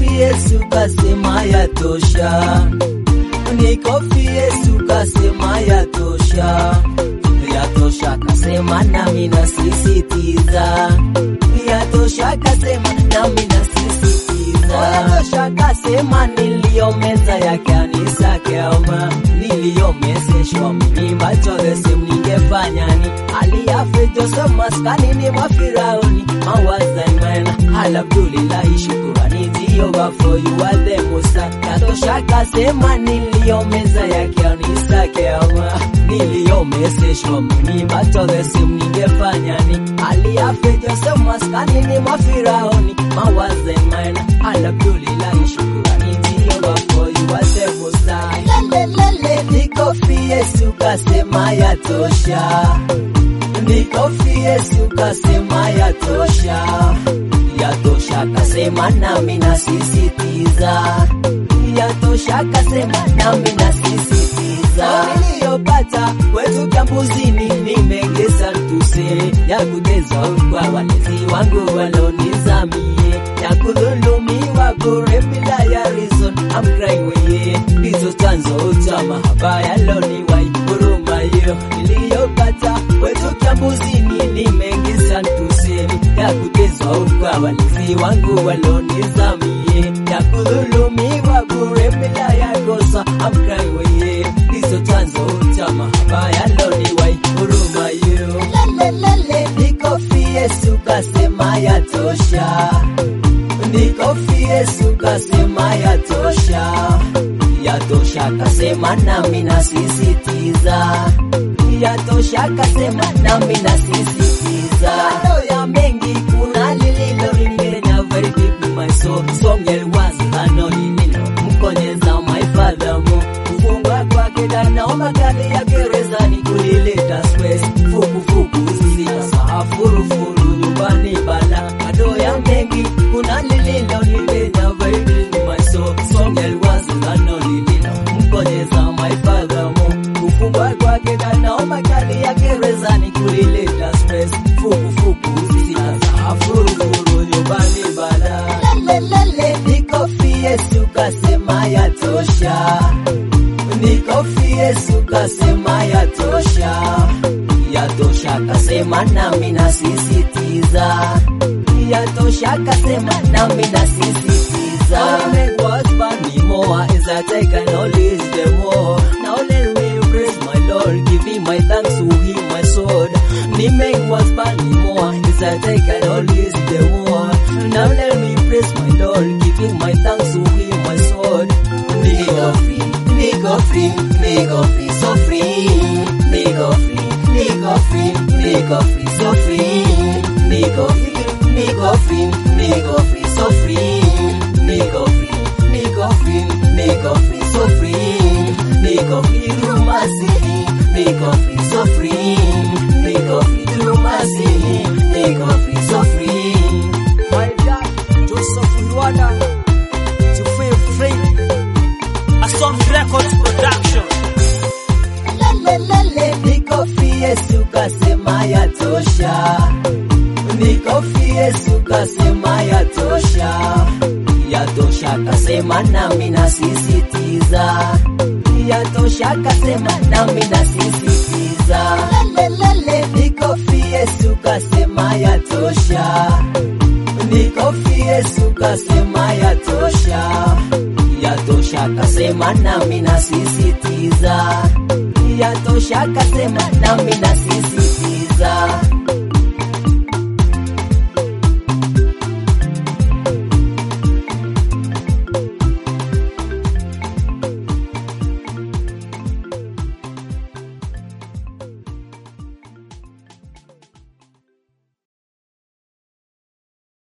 Yesu kasema yatosha. Yesu kasema yatosha. Yatosha kasema nami nasisitiza. Yatosha kasema nami nasisitiza. Yatosha kasema niliyo meza ya kanisa kama niliyomezeshwa mimi matolese mningefanyani. Aliafe Joseph maskani ni mafirauni mawaza imana. Alhamdulillah shukrani Jehovah for you are the most. Yatosha kasema niliyo meza ya kanisa kama niliyomezeshwa mimi matolese mningefanyani. Aliafe Joseph maskani ni mafirauni mawaza imana. Alhamdulillah shukrani Jehovah for you are the most. Yesu kasema yatosha. Yesu kasema yatosha. Yatosha kasema nami nasisitiza. Yatosha kasema nami nasisitiza. Niliyopata kwetu kampusini nimegesa tuse. Ya kuteza kwa walezi wangu walonizamie. Ya kudhulumiwa bure bila ya reason. I'm crying weye. Bizo tanzo utama habaya loni wai huruma yo. Niliyopata kwetu kampusini nimegesa tuse. Ya kuteza kwa walezi wangu walonizamie. Ya kudhulumiwa bure bila ya kosa. I'm crying weye. Bizo tanzo utama habaya loni wai huruma yo. Yesu kasema yatosha. Yesu kasema yatosha. Yatosha kasema nami nasisitiza. Yatosha kasema nami nasisitiza. Kando ya mengi kuna lililo lingenya very deep in my soul. Songel wazi kando lililo mkonyeza my father mo. Kufungwa kwake naomba kali ya gerezani kulileta stress. Fuku sisa furu nyumbani bala. Kando ya mengi kuna lililo lingenya very deep in my soul. Songel wazi kando lililo mkonyeza my father mo. Kufungwa kwake naomba kali ya gerezani kulileta stress. Fuku sisa furu nyumbani bala. Yesu kasema yatosha. Yesu kasema yatosha. Yatosha kasema nami nasisitiza. Yatosha kasema nami nasisitiza. Make what's bad me more as I take and always the more. Now let me praise my Lord, give him my thanks to him my sword. Make what's bad me more as I take and always the more. Now let me praise my Lord, give him my thanks to him my sword. Me go free, so free. Me go free, so free. Me go free, so free. Me go free, so free. Me go free through mercy. Me go free, so free. Me go free through mercy. Me go free, so free. My dad, Joseph Luanda, to feel free. A Son Records production. Yesu kasema yatosha. Yesu kasema yatosha. Yatosha kasema nami nasisitiza. Yatosha kasema nami nasisitiza. Yesu kasema yatosha. Yesu kasema yatosha. Yatosha kasema nami nasisitiza. Yatosha kasema nami nasisitiza.